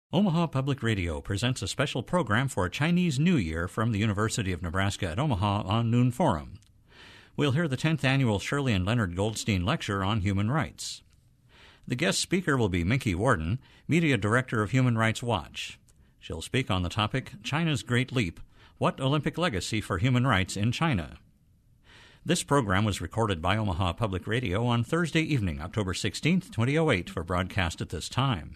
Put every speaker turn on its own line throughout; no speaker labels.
Omaha Public Radio presents a special program for Chinese New Year from the University of Nebraska at Omaha on Noon Forum. We'll hear the 10th annual Shirley and Leonard Goldstein Lecture on Human Rights. The guest speaker will be Minky Worden, Media Director of Human Rights Watch. She'll speak on the topic, China's Great Leap, What Olympic Legacy for Human Rights in China? This program was recorded by Omaha Public Radio on Thursday evening, October 16, 2008, for broadcast at this time.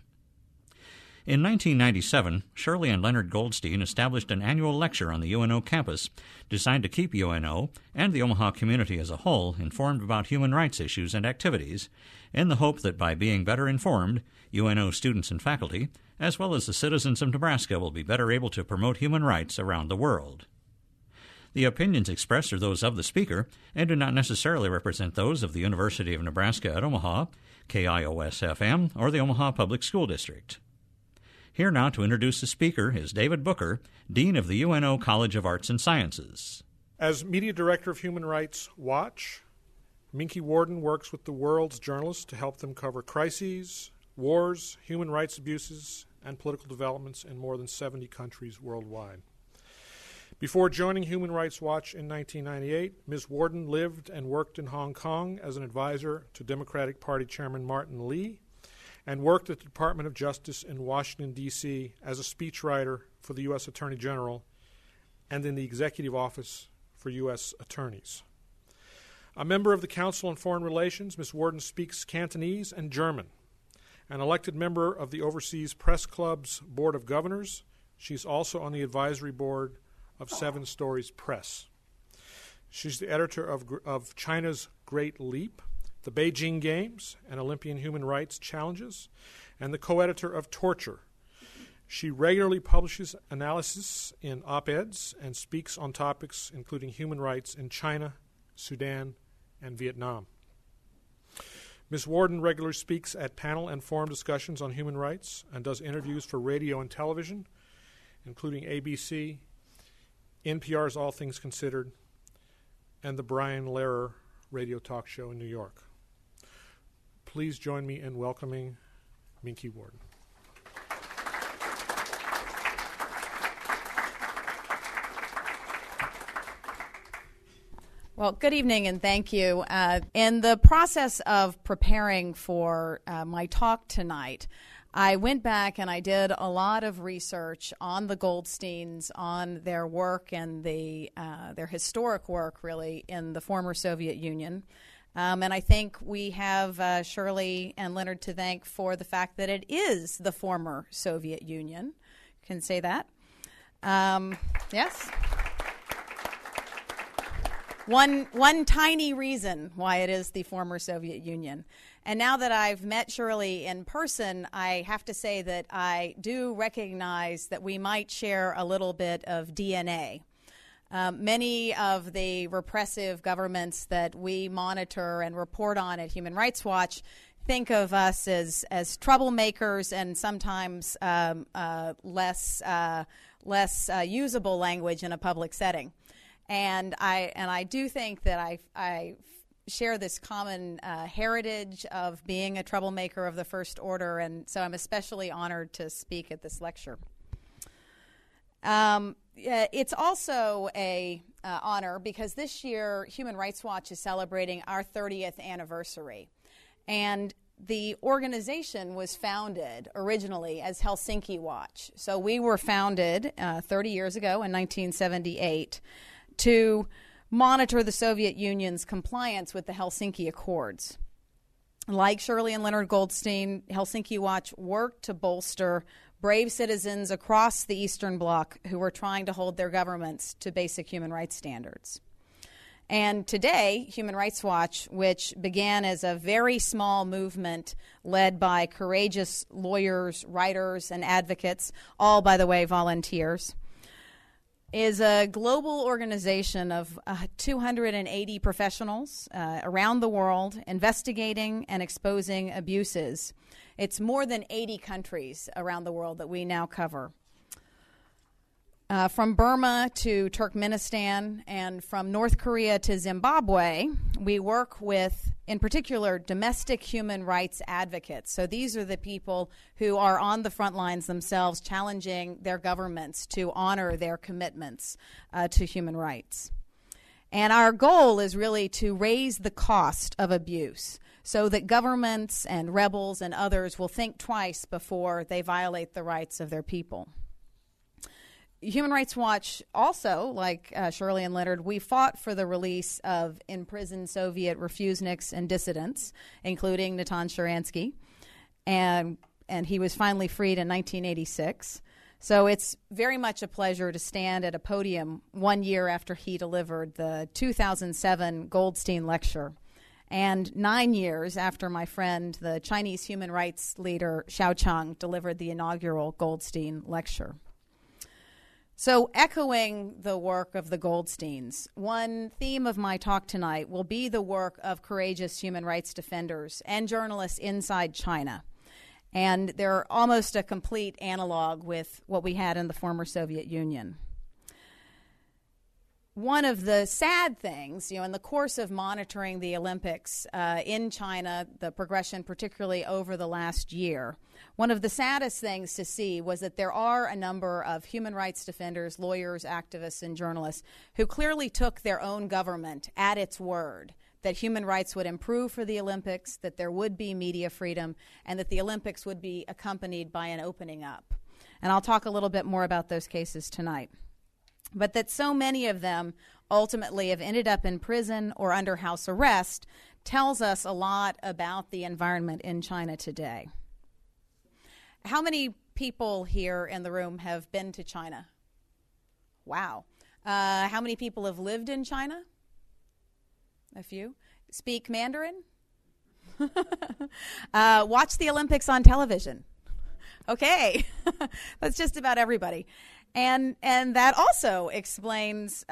In 1997, Shirley and Leonard Goldstein established an annual lecture on the UNO campus designed to keep UNO and the Omaha community as a whole informed about human rights issues and activities, in the hope that by being better informed, UNO students and faculty, as well as the citizens of Nebraska, will be better able to promote human rights around the world. The opinions expressed are those of the speaker and do not necessarily represent those of the University of Nebraska at Omaha, KIOS-FM, or the Omaha Public School District. Here now to introduce the speaker is David Booker, Dean of the UNO College of Arts and Sciences.
As Media Director of Human Rights Watch, Minky Worden works with the world's journalists to help them cover crises, wars, human rights abuses, and political developments in more than 70 countries worldwide. Before joining Human Rights Watch in 1998, Ms. Worden lived and worked in Hong Kong as an advisor to Democratic Party Chairman Martin Lee, and worked at the Department of Justice in Washington, D.C. as a speechwriter for the U.S. Attorney General and in the Executive Office for U.S. Attorneys. A member of the Council on Foreign Relations, Ms. Worden speaks Cantonese and German. An elected member of the Overseas Press Club's Board of Governors, she's also on the advisory board of Seven Stories Press. She's the editor of China's Great Leap, the Beijing Games and Olympian Human Rights Challenges, and the co-editor of Torture. She regularly publishes analysis in op-eds and speaks on topics including human rights in China, Sudan, and Vietnam. Ms. Worden regularly speaks at panel and forum discussions on human rights and does interviews for radio and television, including ABC, NPR's All Things Considered, and the Brian Lehrer radio talk show in New York. Please join me in welcoming Minky Worden.
Well, good evening and thank you. In the process of preparing for my talk tonight, I went back and I did a lot of research on the Goldsteins, on their work and their historic work, really, in the former Soviet Union. And I think we have Shirley and Leonard to thank for the fact that it is the former Soviet Union. Can say that? Yes? One tiny reason why it is the former Soviet Union. And now that I've met Shirley in person, I have to say that I do recognize that we might share a little bit of DNA. Many of the repressive governments that we monitor and report on at Human Rights Watch think of us as troublemakers and sometimes less usable language in a public setting. And I do think that I share this common heritage of being a troublemaker of the first order, and so I'm especially honored to speak at this lecture. It's also a honor because this year Human Rights Watch is celebrating our 30th anniversary. And the organization was founded originally as Helsinki Watch. So we were founded 30 years ago in 1978 to monitor the Soviet Union's compliance with the Helsinki Accords. Like Shirley and Leonard Goldstein, Helsinki Watch worked to bolster brave citizens across the Eastern Bloc who were trying to hold their governments to basic human rights standards. And today, Human Rights Watch, which began as a very small movement led by courageous lawyers, writers, and advocates, all, by the way, volunteers, is a global organization of 280 professionals around the world investigating and exposing abuses. It's more than 80 countries around the world that we now cover. From Burma to Turkmenistan and from North Korea to Zimbabwe, we work with, in particular, domestic human rights advocates. So these are the people who are on the front lines themselves, challenging their governments to honor their commitments to human rights. And our goal is really to raise the cost of abuse so that governments and rebels and others will think twice before they violate the rights of their people. Human Rights Watch also, like Shirley and Leonard, we fought for the release of imprisoned Soviet refuseniks and dissidents, including Natan Sharansky, and he was finally freed in 1986. So it's very much a pleasure to stand at a podium 1 year after he delivered the 2007 Goldstein Lecture, and 9 years after my friend, the Chinese human rights leader Xiao Chang, delivered the inaugural Goldstein Lecture. So echoing the work of the Goldsteins, one theme of my talk tonight will be the work of courageous human rights defenders and journalists inside China. And they're almost a complete analog with what we had in the former Soviet Union. One of the sad things, in the course of monitoring the Olympics in China, the progression particularly over the last year, one of the saddest things to see was that there are a number of human rights defenders, lawyers, activists, and journalists who clearly took their own government at its word that human rights would improve for the Olympics, that there would be media freedom, and that the Olympics would be accompanied by an opening up. And I'll talk a little bit more about those cases tonight. But that so many of them ultimately have ended up in prison or under house arrest tells us a lot about the environment in China today. How many people here in the room have been to China? Wow. How many people have lived in China? A few. Speak Mandarin? Watch the Olympics on television. Okay. That's just about everybody. And that also explains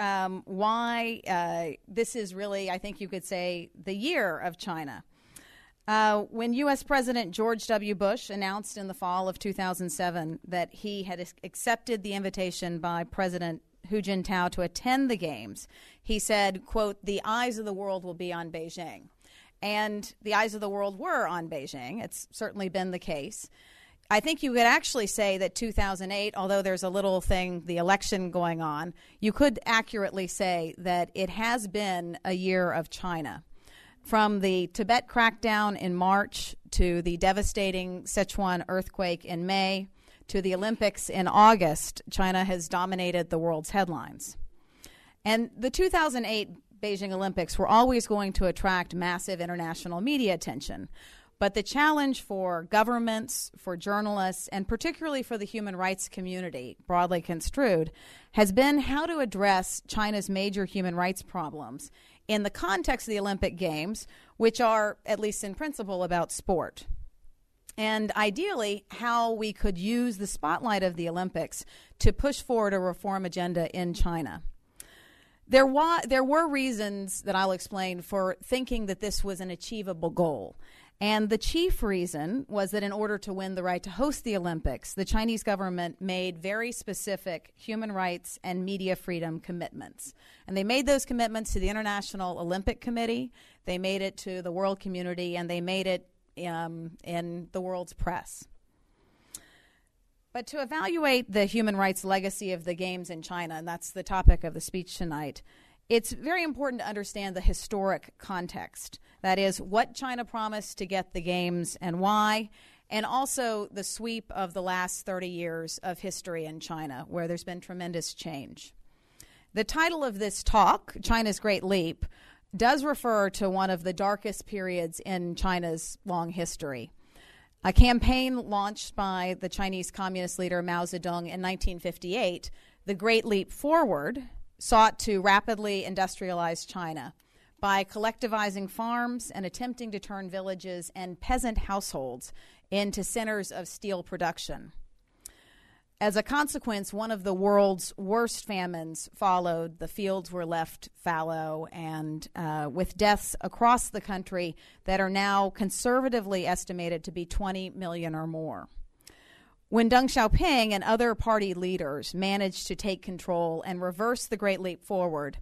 why this is really, I think you could say, the year of China. When U.S. President George W. Bush announced in the fall of 2007 that he had accepted the invitation by President Hu Jintao to attend the Games, he said, quote, "The eyes of the world will be on Beijing." And the eyes of the world were on Beijing. It's certainly been the case. I think you could actually say that 2008, although there's a little thing, the election going on, you could accurately say that it has been a year of China. From the Tibet crackdown in March to the devastating Sichuan earthquake in May to the Olympics in August, China has dominated the world's headlines. And the 2008 Beijing Olympics were always going to attract massive international media attention. But the challenge for governments, for journalists, and particularly for the human rights community, broadly construed, has been how to address China's major human rights problems in the context of the Olympic Games, which are, at least in principle, about sport. And ideally, how we could use the spotlight of the Olympics to push forward a reform agenda in China. There were reasons that I'll explain for thinking that this was an achievable goal. And the chief reason was that in order to win the right to host the Olympics, the Chinese government made very specific human rights and media freedom commitments. And they made those commitments to the International Olympic Committee, they made it to the world community, and they made it in the world's press. But to evaluate the human rights legacy of the Games in China, and that's the topic of the speech tonight, it's very important to understand the historic context. That is, what China promised to get the Games and why, and also the sweep of the last 30 years of history in China, where there's been tremendous change. The title of this talk, China's Great Leap, does refer to one of the darkest periods in China's long history. A campaign launched by the Chinese communist leader Mao Zedong in 1958, the Great Leap Forward, sought to rapidly industrialize China by collectivizing farms and attempting to turn villages and peasant households into centers of steel production. As a consequence, one of the world's worst famines followed. The fields were left fallow and with deaths across the country that are now conservatively estimated to be 20 million or more. When Deng Xiaoping and other party leaders managed to take control and reverse the Great Leap Forward,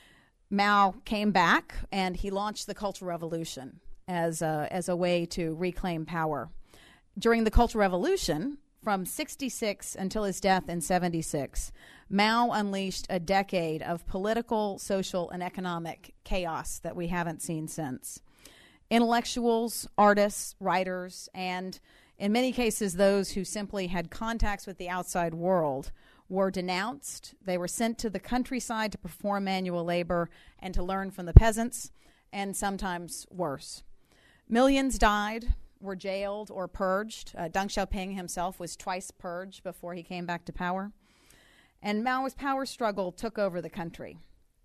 Mao came back and he launched the Cultural Revolution as a way to reclaim power. During the Cultural Revolution, from 66 until his death in 76, Mao unleashed a decade of political, social, and economic chaos that we haven't seen since. Intellectuals, artists, writers, and in many cases those who simply had contacts with the outside world were denounced. They were sent to the countryside to perform manual labor and to learn from the peasants, and sometimes worse. Millions died, were jailed or purged. Deng Xiaoping himself was twice purged before he came back to power. And Mao's power struggle took over the country.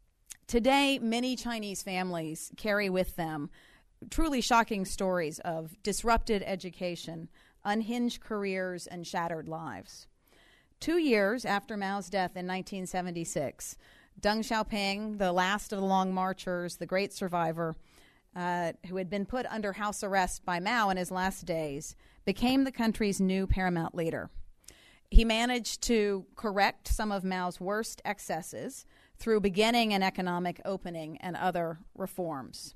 Today, many Chinese families carry with them truly shocking stories of disrupted education, unhinged careers, and shattered lives. 2 years after Mao's death in 1976, Deng Xiaoping, the last of the Long Marchers, the great survivor, who had been put under house arrest by Mao in his last days, became the country's new paramount leader. He managed to correct some of Mao's worst excesses through beginning an economic opening and other reforms.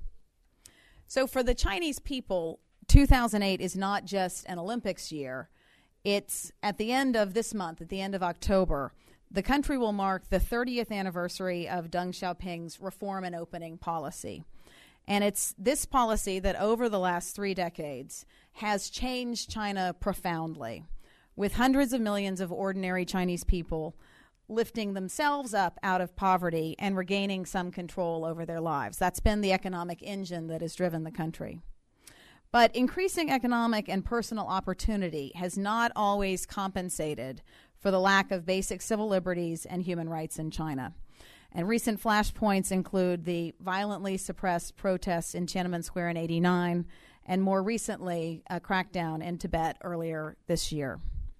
So for the Chinese people, 2008 is not just an Olympics year. It's at the end of this month, at the end of October, the country will mark the 30th anniversary of Deng Xiaoping's reform and opening policy. And it's this policy that over the last 3 decades has changed China profoundly, with hundreds of millions of ordinary Chinese people lifting themselves up out of poverty and regaining some control over their lives. That's been the economic engine that has driven the country. But increasing economic and personal opportunity has not always compensated for the lack of basic civil liberties and human rights in China. And recent flashpoints include the violently suppressed protests in Tiananmen Square in '89, and more recently, a crackdown in Tibet earlier this year.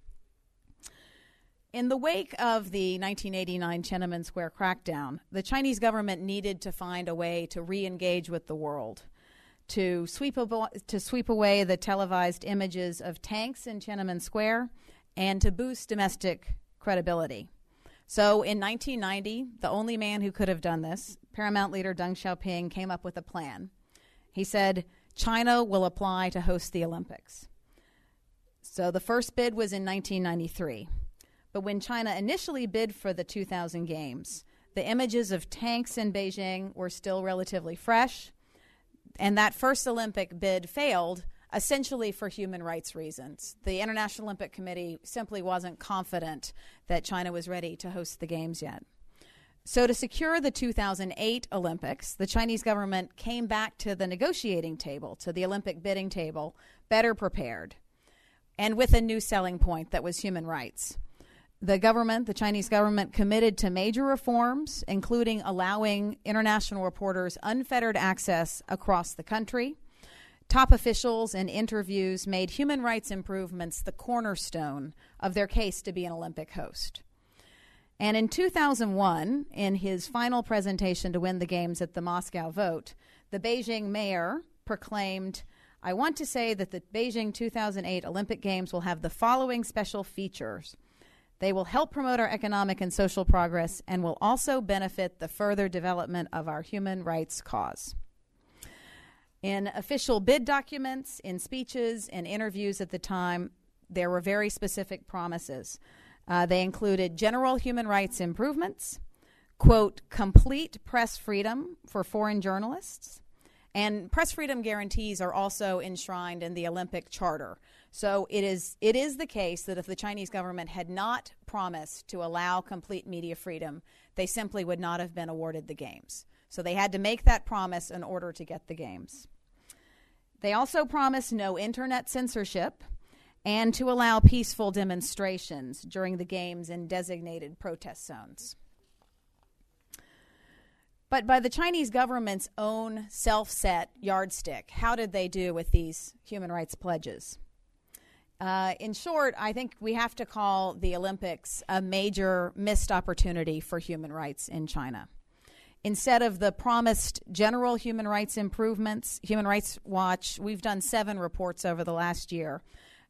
In the wake of the 1989 Tiananmen Square crackdown, the Chinese government needed to find a way to re-engage with the world, to sweep away the televised images of tanks in Tiananmen Square, and to boost domestic credibility. So in 1990, the only man who could have done this, Paramount leader Deng Xiaoping, came up with a plan. He said, China will apply to host the Olympics. So the first bid was in 1993. But when China initially bid for the 2000 Games, the images of tanks in Beijing were still relatively fresh, and that first Olympic bid failed essentially for human rights reasons. The International Olympic Committee simply wasn't confident that China was ready to host the Games yet. So to secure the 2008 Olympics, the Chinese government came back to the negotiating table, to the Olympic bidding table, better prepared, and with a new selling point that was human rights. The Chinese government, committed to major reforms, including allowing international reporters unfettered access across the country. Top officials in interviews made human rights improvements the cornerstone of their case to be an Olympic host. And in 2001, in his final presentation to win the Games at the Moscow vote, the Beijing mayor proclaimed, "I want to say that the Beijing 2008 Olympic Games will have the following special features. They will help promote our economic and social progress and will also benefit the further development of our human rights cause." In official bid documents, in speeches, in interviews at the time, there were very specific promises. They included general human rights improvements, quote, complete press freedom for foreign journalists, and press freedom guarantees are also enshrined in the Olympic Charter. So it is the case that if the Chinese government had not promised to allow complete media freedom, they simply would not have been awarded the Games. So they had to make that promise in order to get the Games. They also promised no internet censorship and to allow peaceful demonstrations during the Games in designated protest zones. But by the Chinese government's own self-set yardstick, how did they do with these human rights pledges? In short, I think we have to call the Olympics a major missed opportunity for human rights in China. Instead of the promised general human rights improvements, Human Rights Watch, we've done 7 reports over the last year,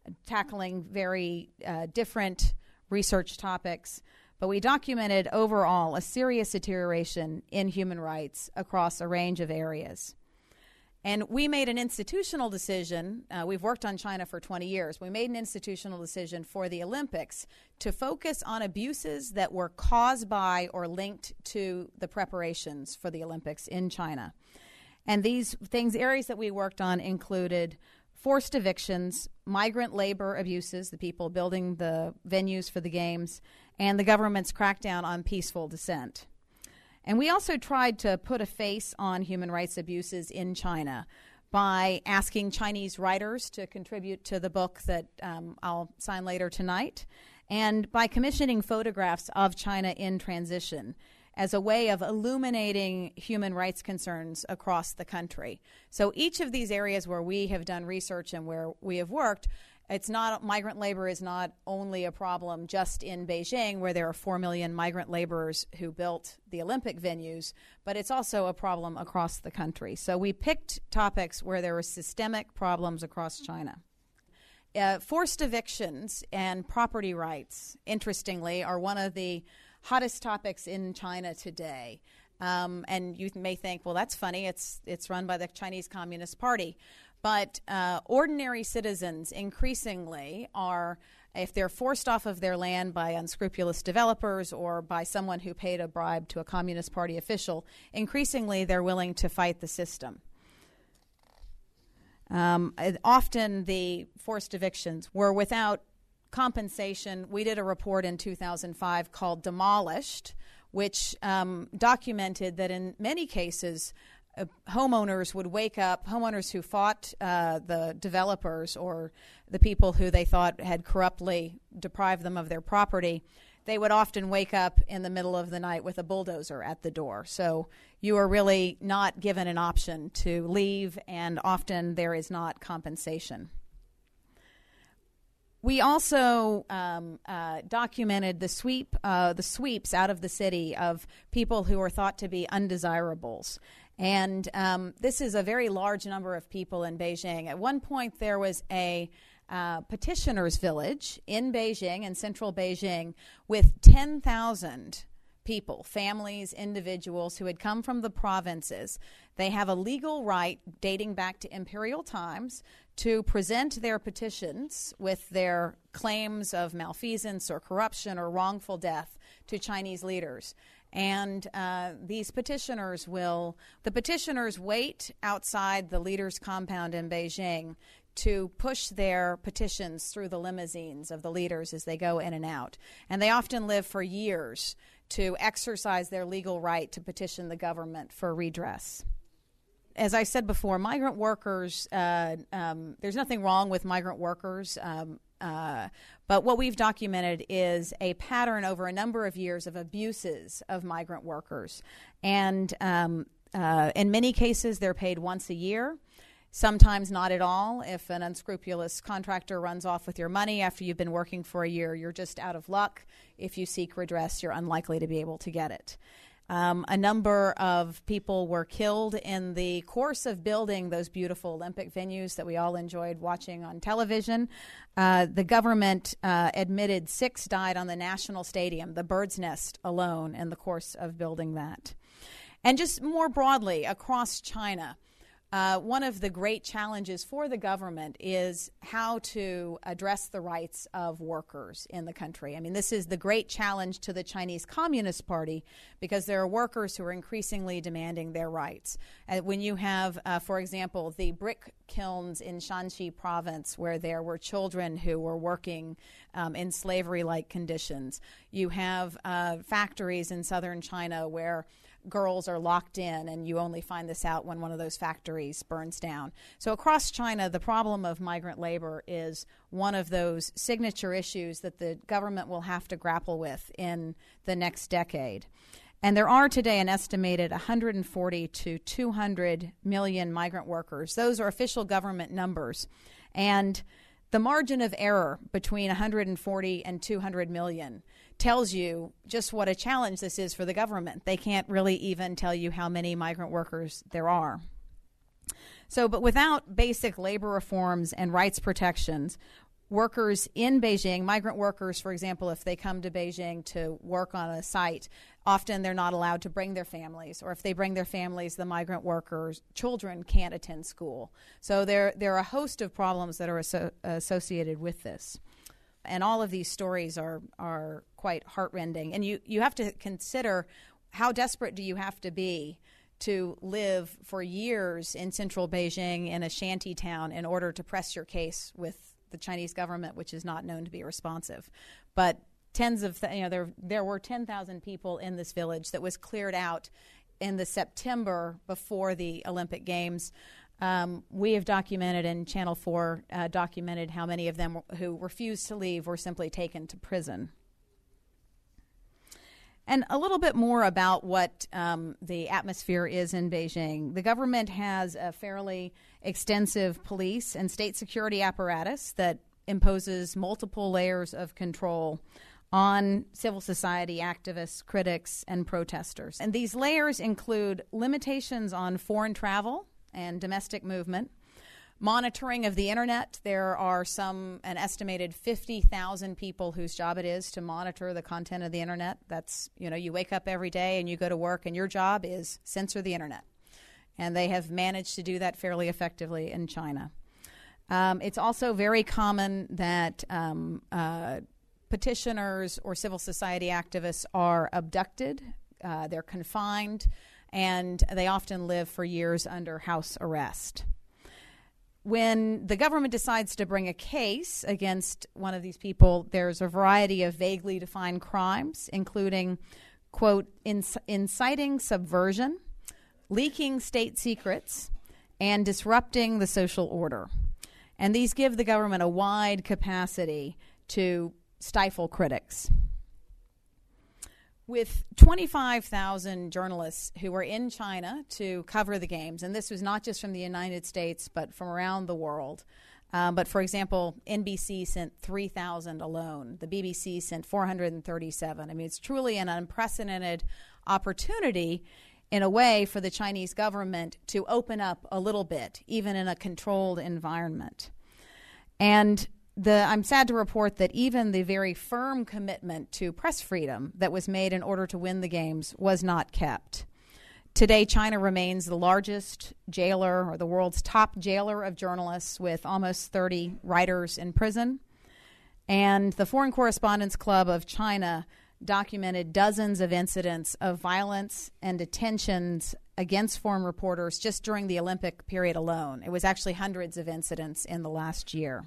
tackling very different research topics. But we documented overall a serious deterioration in human rights across a range of areas. And we made an institutional decision. We've worked on China for 20 years. We made an institutional decision for the Olympics to focus on abuses that were caused by or linked to the preparations for the Olympics in China. And these areas that we worked on included forced evictions, migrant labor abuses, the people building the venues for the games, and the government's crackdown on peaceful dissent. And we also tried to put a face on human rights abuses in China by asking Chinese writers to contribute to the book that I'll sign later tonight, and by commissioning photographs of China in transition as a way of illuminating human rights concerns across the country. So each of these areas where we have done research and where we have worked, migrant labor is not only a problem just in Beijing, where there are 4 million migrant laborers who built the Olympic venues, but it's also a problem across the country. So we picked topics where there were systemic problems across China. Forced evictions and property rights, interestingly, are one of the hottest topics in China today. And you may think, well, that's funny. It's run by the Chinese Communist Party. But ordinary citizens increasingly are, if they're forced off of their land by unscrupulous developers or by someone who paid a bribe to a Communist Party official, increasingly they're willing to fight the system. Often the forced evictions were without compensation. We did a report in 2005 called Demolished, which documented that in many cases, homeowners would wake up, homeowners who fought the developers or the people who they thought had corruptly deprived them of their property, they would often wake up in the middle of the night with a bulldozer at the door. So you are really not given an option to leave, and often there is not compensation. We also documented the sweeps out of the city of people who are thought to be undesirables. And this is a very large number of people in Beijing. At one point, there was a petitioners' village in Beijing, in central Beijing, with 10,000 people, families, individuals who had come from the provinces. They have a legal right dating back to imperial times to present their petitions with their claims of malfeasance or corruption or wrongful death to Chinese leaders. And these petitioners wait outside the leader's compound in Beijing to push their petitions through the limousines of the leaders as they go in and out. And they often live for years to exercise their legal right to petition the government for redress. As I said before, migrant workers, there's nothing wrong with migrant workers, but what we've documented is a pattern over a number of years of abuses of migrant workers. And in many cases, they're paid once a year, sometimes not at all. If an unscrupulous contractor runs off with your money after you've been working for a year, you're just out of luck. If you seek redress, you're unlikely to be able to get it. A number of people were killed in the course of building those beautiful Olympic venues that we all enjoyed watching on television. The government admitted 6 died on the National Stadium, the Bird's Nest alone, in the course of building that. And just more broadly, across China, one of the great challenges for the government is how to address the rights of workers in the country. I mean, this is the great challenge to the Chinese Communist Party because there are workers who are increasingly demanding their rights. When you have, for example, the brick kilns in Shanxi province where there were children who were working in slavery-like conditions. You have factories in southern China where girls are locked in, and you only find this out when one of those factories burns down. So across China, the problem of migrant labor is one of those signature issues that the government will have to grapple with in the next decade. And there are today an estimated 140 to 200 million migrant workers. Those are official government numbers. And the margin of error between 140 and 200 million tells you just what a challenge this is for the government. They can't really even tell you how many migrant workers there are. So, but without basic labor reforms and rights protections, workers in Beijing, migrant workers, for example, if they come to Beijing to work on a site, often they're not allowed to bring their families, or if they bring their families, the migrant workers' children can't attend school. So there are a host of problems that are associated with this. And all of these stories are quite heartrending. And you have to consider, how desperate do you have to be to live for years in central Beijing in a shanty town in order to press your case with the Chinese government, which is not known to be responsive. But there were 10,000 people in this village that was cleared out in the September before the Olympic Games. We have documented, and Channel 4 documented how many of them who refused to leave were simply taken to prison. And a little bit more about what the atmosphere is in Beijing. The government has a fairly extensive police and state security apparatus that imposes multiple layers of control on civil society activists, critics, and protesters. And these layers include limitations on foreign travel and domestic movement, monitoring of the internet. There are an estimated 50,000 people whose job it is to monitor the content of the internet. That's, you wake up every day and you go to work and your job is censor the internet. And they have managed to do that fairly effectively in China. It's also very common that petitioners or civil society activists are abducted, they're confined, and they often live for years under house arrest. When the government decides to bring a case against one of these people, there's a variety of vaguely defined crimes, including, quote, inciting subversion, leaking state secrets, and disrupting the social order. And these give the government a wide capacity to stifle critics. With 25,000 journalists who were in China to cover the games, and this was not just from the United States, but from around the world. But, for example, NBC sent 3,000 alone. The BBC sent 437. I mean, it's truly an unprecedented opportunity, in a way, for the Chinese government to open up a little bit, even in a controlled environment. And I'm sad to report that even the very firm commitment to press freedom that was made in order to win the games was not kept. Today, China remains the largest jailer, or the world's top jailer of journalists, with almost 30 writers in prison. And the Foreign Correspondents Club of China documented dozens of incidents of violence and detentions against foreign reporters just during the Olympic period alone. It was actually hundreds of incidents in the last year.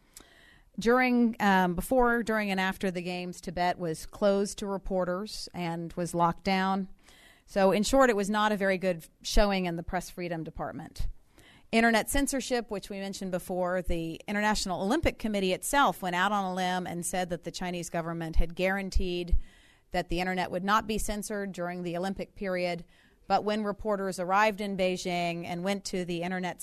Before, during, and after the games, Tibet was closed to reporters and was locked down. So, in short, it was not a very good showing in the press freedom department. Internet censorship, which we mentioned before, the International Olympic Committee itself went out on a limb and said that the Chinese government had guaranteed that the internet would not be censored during the Olympic period. But when reporters arrived in Beijing and went to the internet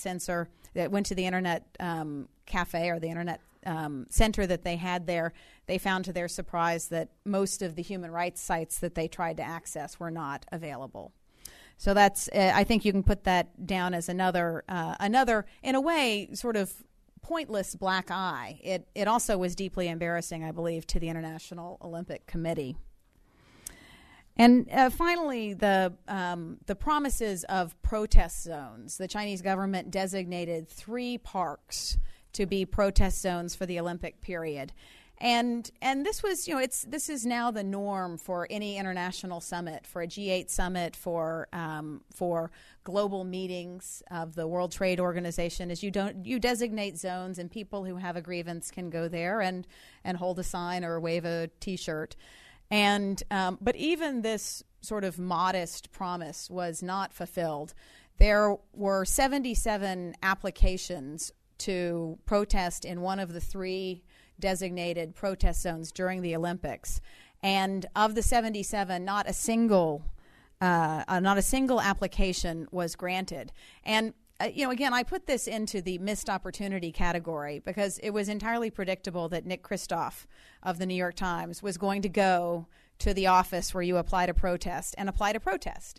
cafe, or the internet center that they had there, they found to their surprise that most of the human rights sites that they tried to access were not available. So that's, I think you can put that down as another, in a way, sort of pointless black eye. It also was deeply embarrassing, I believe, to the International Olympic Committee. And finally, the promises of protest zones. The Chinese government designated 3 parks to be protest zones for the Olympic period. And this was, this is now the norm for any international summit, for a G8 summit, for global meetings of the World Trade Organization. Is you designate zones, and people who have a grievance can go there and hold a sign or wave a T-shirt. But even this sort of modest promise was not fulfilled. There were 77 applications to protest in one of the 3 designated protest zones during the Olympics. And of the 77, not a single application was granted. And again, I put this into the missed opportunity category because it was entirely predictable that Nick Kristof of the New York Times was going to go to the office where you apply to protest.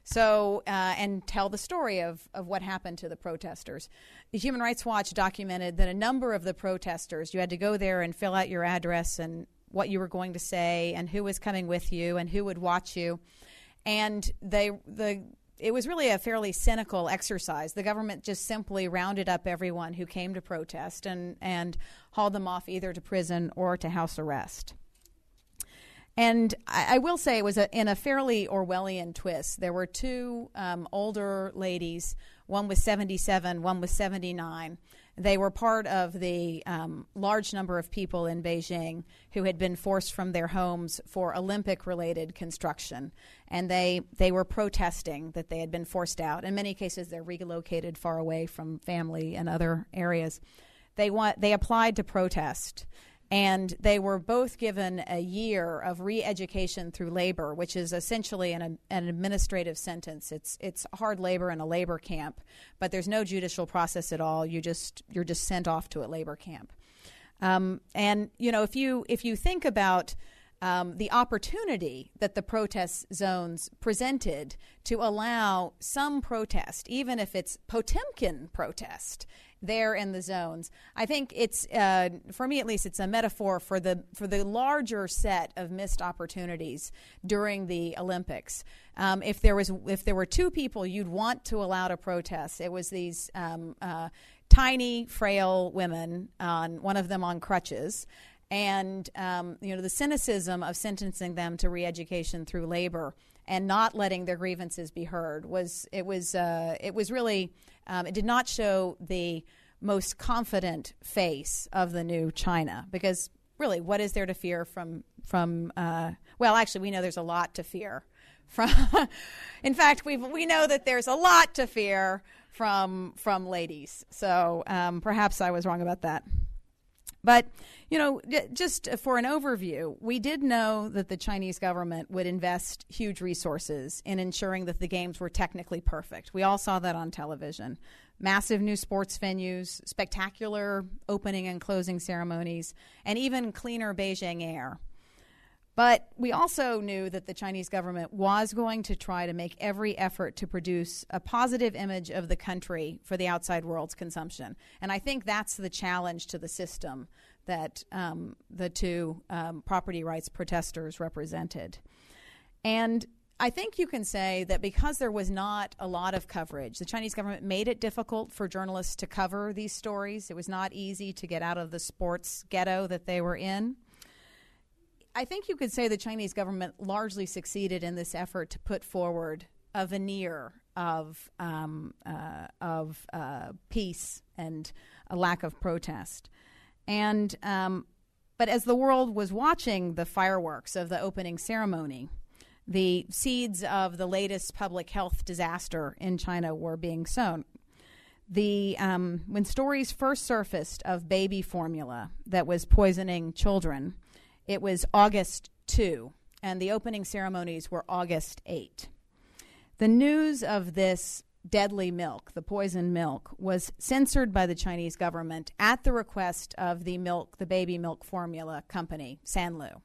So, and tell the story of what happened to the protesters. The Human Rights Watch documented that a number of the protesters, you had to go there and fill out your address and what you were going to say and who was coming with you and who would watch you. And it was really a fairly cynical exercise. The government just simply rounded up everyone who came to protest and hauled them off either to prison or to house arrest. And I will say it was in a fairly Orwellian twist. There were two older ladies. One was 77, one was 79. They were part of the large number of people in Beijing who had been forced from their homes for Olympic-related construction. And they were protesting that they had been forced out. In many cases, they're relocated far away from family and other areas. They applied to protest. And they were both given a year of re-education through labor, which is essentially an administrative sentence. It's hard labor in a labor camp, but there's no judicial process at all. You're just sent off to a labor camp. And if you think about the opportunity that the protest zones presented to allow some protest, even if it's Potemkin protest, there in the zones. I think it's, for me at least, it's a metaphor for the larger set of missed opportunities during the Olympics. If there were two people you'd want to allow to protest, it was these tiny, frail women, one of them on crutches, and the cynicism of sentencing them to re-education through labor and not letting their grievances be heard it did not show the most confident face of the new China, because really, what is there to fear from well, actually, we know there's a lot to fear from. In fact, we know that there's a lot to fear from ladies. So perhaps I was wrong about that. But, just for an overview, we did know that the Chinese government would invest huge resources in ensuring that the games were technically perfect. We all saw that on television. Massive new sports venues, spectacular opening and closing ceremonies, and even cleaner Beijing air. But we also knew that the Chinese government was going to try to make every effort to produce a positive image of the country for the outside world's consumption. And I think that's the challenge to the system that the two property rights protesters represented. And I think you can say that because there was not a lot of coverage, the Chinese government made it difficult for journalists to cover these stories. It was not easy to get out of the sports ghetto that they were in. I think you could say the Chinese government largely succeeded in this effort to put forward a veneer of peace and a lack of protest. And but as the world was watching the fireworks of the opening ceremony, the seeds of the latest public health disaster in China were being sown. When stories first surfaced of baby formula that was poisoning children, it was August 2, and the opening ceremonies were August 8. The news of this deadly milk, the poison milk, was censored by the Chinese government at the request of the baby milk formula company, Sanlu.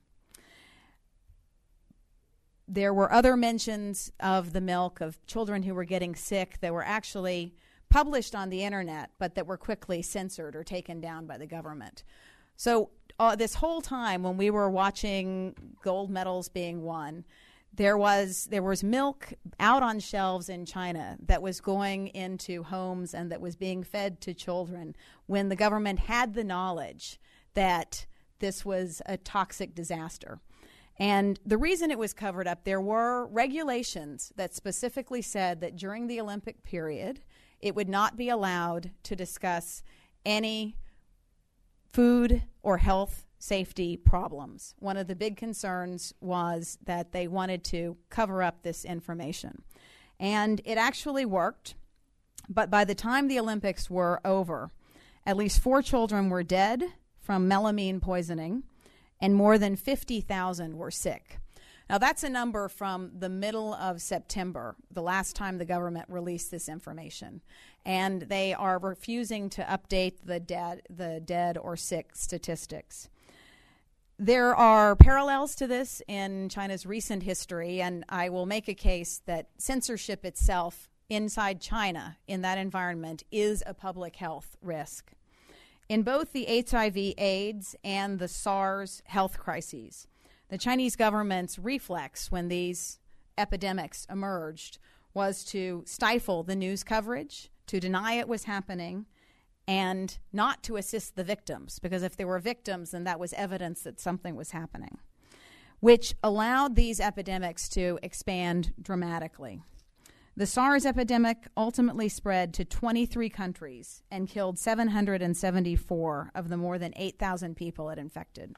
There were other mentions of the milk, of children who were getting sick that were actually published on the internet, but that were quickly censored or taken down by the government. So this whole time when we were watching gold medals being won, there was milk out on shelves in China that was going into homes and that was being fed to children when the government had the knowledge that this was a toxic disaster. And the reason it was covered up, there were regulations that specifically said that during the Olympic period, it would not be allowed to discuss any food or health safety problems. One of the big concerns was that they wanted to cover up this information. And it actually worked, but by the time the Olympics were over, at least 4 children were dead from melamine poisoning, and more than 50,000 were sick. Now, that's a number from the middle of September, the last time the government released this information. And they are refusing to update the dead or sick statistics. There are parallels to this in China's recent history, and I will make a case that censorship itself inside China in that environment is a public health risk. In both the HIV/AIDS and the SARS health crises, the Chinese government's reflex when these epidemics emerged was to stifle the news coverage, to deny it was happening, and not to assist the victims, because if there were victims, then that was evidence that something was happening, which allowed these epidemics to expand dramatically. The SARS epidemic ultimately spread to 23 countries and killed 774 of the more than 8,000 people it infected.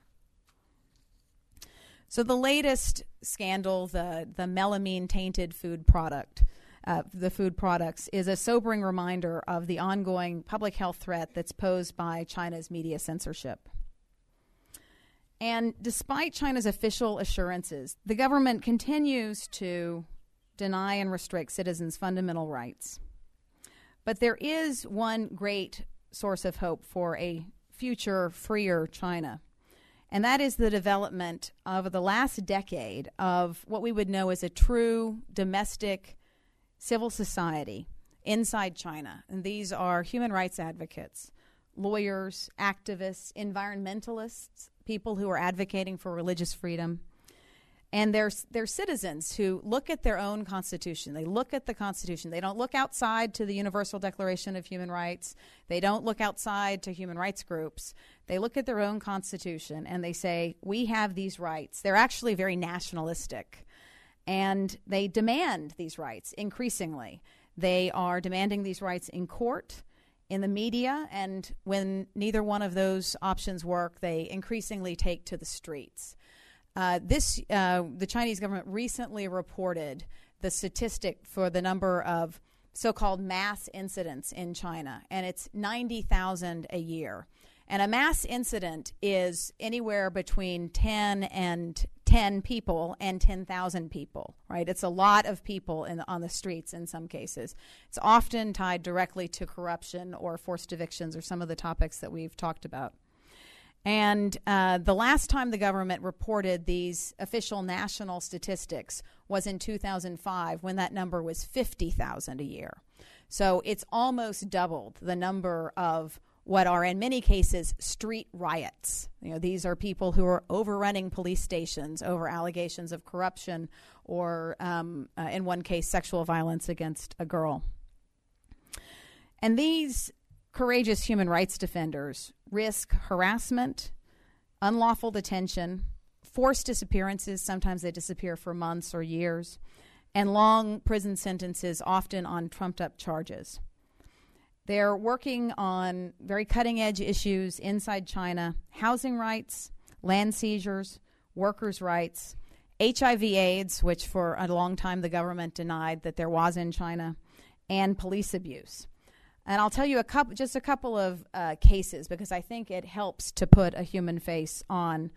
So the latest scandal, the melamine-tainted food product, the food products, is a sobering reminder of the ongoing public health threat that's posed by China's media censorship. And despite China's official assurances, the government continues to deny and restrict citizens' fundamental rights. But there is one great source of hope for a future freer China, and that is the development over the last decade of what we would know as a true domestic civil society inside China. And these are human rights advocates, lawyers, activists, environmentalists, people who are advocating for religious freedom. And they're citizens who look at their own constitution. They look at the Constitution. They don't look outside to the Universal Declaration of Human Rights. They don't look outside to human rights groups. They look at their own constitution and they say, we have these rights. They're actually very nationalistic. And they demand these rights increasingly. They are demanding these rights in court, in the media, and when neither one of those options work, they increasingly take to the streets. The Chinese government recently reported the statistic for the number of so-called mass incidents in China, and it's 90,000 a year. And a mass incident is anywhere between 10 people and 10,000 people, right? It's a lot of people on the streets in some cases. It's often tied directly to corruption or forced evictions or some of the topics that we've talked about. And the last time the government reported these official national statistics was in 2005, when that number was 50,000 a year. So it's almost doubled the number of what are in many cases street riots. You know, these are people who are overrunning police stations over allegations of corruption or, in one case, sexual violence against a girl. And these courageous human rights defenders risk harassment, unlawful detention, forced disappearances. Sometimes they disappear for months or years, and long prison sentences, often on trumped-up charges. They're working on very cutting-edge issues inside China: housing rights, land seizures, workers' rights, HIV/AIDS, which for a long time the government denied that there was in China, and police abuse. And I'll tell you just a couple of cases, because I think it helps to put a human face on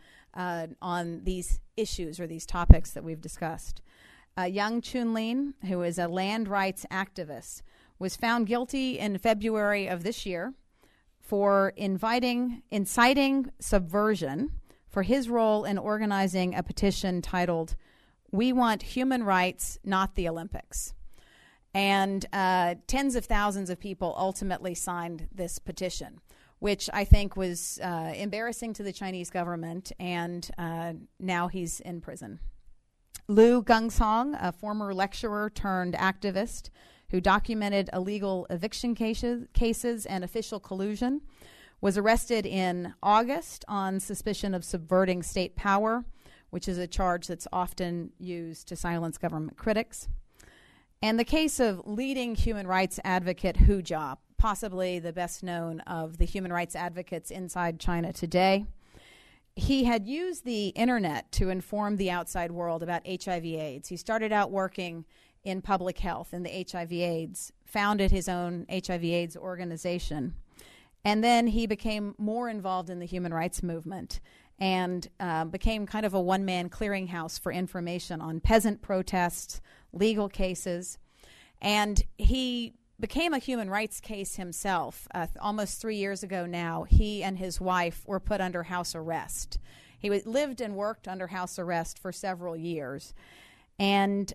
these issues or these topics that we've discussed. Yang Chunlin, who is a land rights activist, was found guilty in February of this year for inciting subversion for his role in organizing a petition titled, "We Want Human Rights, Not the Olympics." And tens of thousands of people ultimately signed this petition, which I think was embarrassing to the Chinese government, and now he's in prison. Liu Gengcong, a former lecturer turned activist who documented illegal eviction cases and official collusion, was arrested in August on suspicion of subverting state power, which is a charge that's often used to silence government critics. And the case of leading human rights advocate Hu Jia, possibly the best known of the human rights advocates inside China today. He had used the internet to inform the outside world about HIV/AIDS. He started out working in public health in the HIV/AIDS, founded his own HIV/AIDS organization, and then he became more involved in the human rights movement and became kind of a one-man clearinghouse for information on peasant protests, legal cases, and he became a human rights case himself. Almost 3 years ago now, he and his wife were put under house arrest He lived and worked under house arrest for several years. And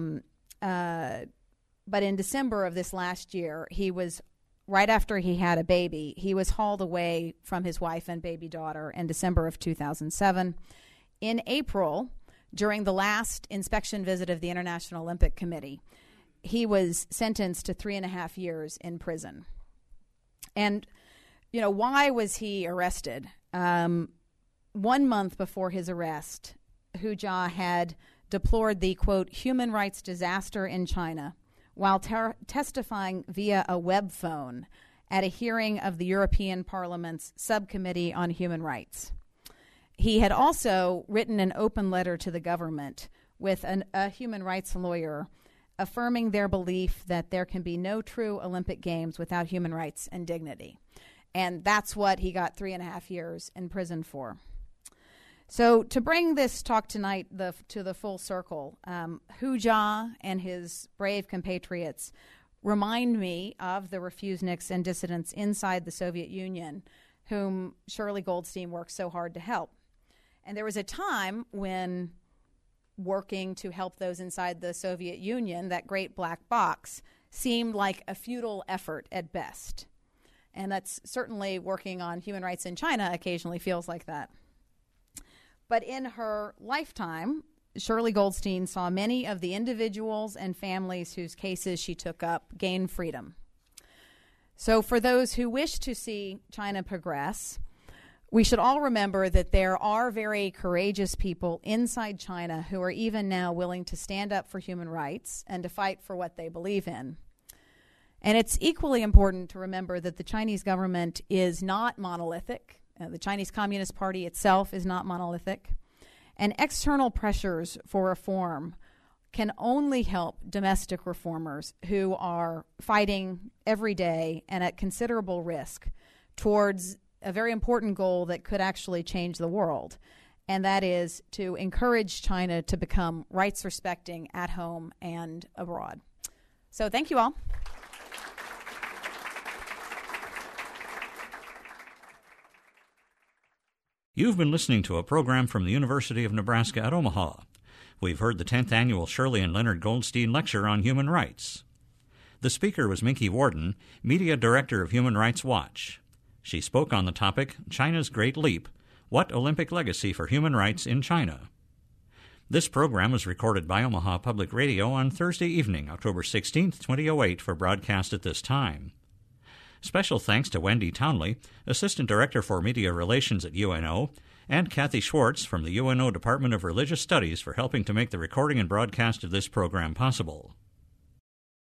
but in December of this last year, he was, right after he had a baby, he was hauled away from his wife and baby daughter in December of 2007. In April, during the last inspection visit of the International Olympic Committee, he was sentenced to 3.5 years in prison. And, you know, why was he arrested? 1 month before his arrest, Hu Jia had deplored the, quote, human rights disaster in China while testifying via a web phone at a hearing of the European Parliament's Subcommittee on Human Rights. He had also written an open letter to the government with a human rights lawyer affirming their belief that there can be no true Olympic Games without human rights and dignity. And that's what he got 3.5 years in prison for. So to bring this talk tonight to the full circle, Hu Jia and his brave compatriots remind me of the refuseniks and dissidents inside the Soviet Union whom Shirley Goldstein worked so hard to help. And there was a time when working to help those inside the Soviet Union, that great black box, seemed like a futile effort at best. And that's certainly working on human rights in China occasionally feels like that. But in her lifetime, Shirley Goldstein saw many of the individuals and families whose cases she took up gain freedom. So for those who wish to see China progress, we should all remember that there are very courageous people inside China who are even now willing to stand up for human rights and to fight for what they believe in. And it's equally important to remember that the Chinese government is not monolithic. The Chinese Communist Party itself is not monolithic. And external pressures for reform can only help domestic reformers who are fighting every day and at considerable risk towards a very important goal that could actually change the world, and that is to encourage China to become rights-respecting at home and abroad. So thank you all.
You've been listening to a program from the University of Nebraska at Omaha. We've heard the 10th Annual Shirley and Leonard Goldstein Lecture on Human Rights. The speaker was Minky Worden, Media Director of Human Rights Watch. She spoke on the topic, China's Great Leap, What Olympic Legacy for Human Rights in China? This program was recorded by Omaha Public Radio on Thursday evening, October 16, 2008, for broadcast at this time. Special thanks to Wendy Townley, Assistant Director for Media Relations at UNO, and Kathy Schwartz from the UNO Department of Religious Studies for helping to make the recording and broadcast of this program possible.